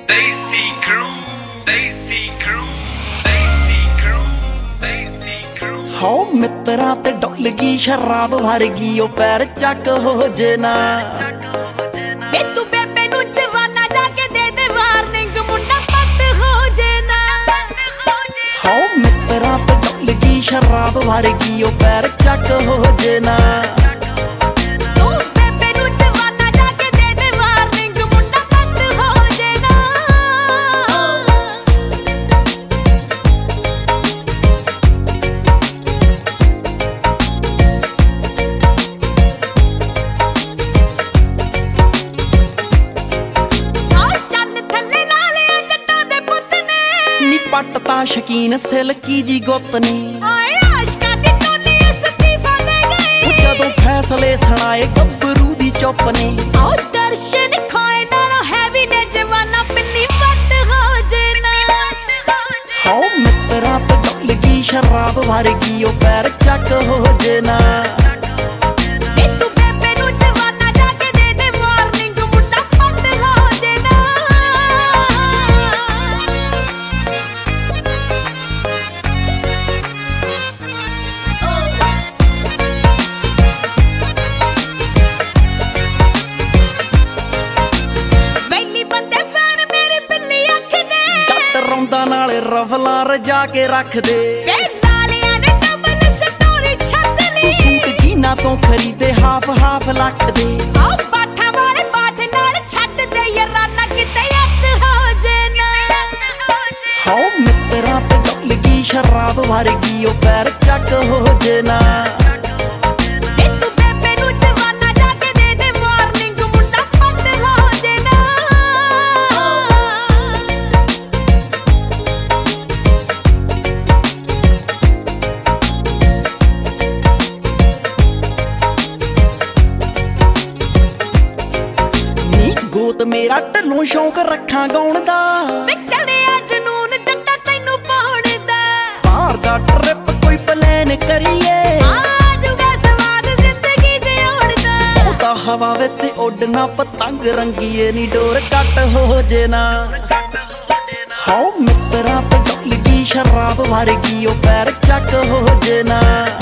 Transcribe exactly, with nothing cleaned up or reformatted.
Desi Crew, Desi Crew, Desi Crew, Desi Crew। हो मित्रा ते डुल गई शराब भरगी ओ पैर चक हो जना वे तू बेबे नु जवाना जाके दे दे वार्निंग मुंडा पत हो जना। हो मित्रा ते डुल गई शराब भरगी ओ पैर चक हो जना पटता शकीन सिल्की जी गुत ने जदों फैसले सुनाए गब्बरू दी चुप ने दर्शन खाए नालों हैवी ने जवाना पिन्नी वट हो जना। हो मित्रा ते डुल गई शराब भरगी ओ पैर चक हो जना नाले रफला रजा के रख दे सूट जीना तो खरीदे हाफ हाफ लख दे हो मित्रा ते डुल गई शराब भरगी ओ पैर चक हो जना गोत मेरा ढलों शौक रखा गाउण दा चढ़िया जनून जट्टा तैनू पाउण दा बाहर दा ट्रिप कोई प्लान करिए आजूगा स्वाद जिंदगी जिउण दा ओ तां हवा विच उड़ना पतंग रंगीए नी डोर कट हो जना। हो मित्रा ते डुल गई शराब भरगी ओ पैर चक हो जना।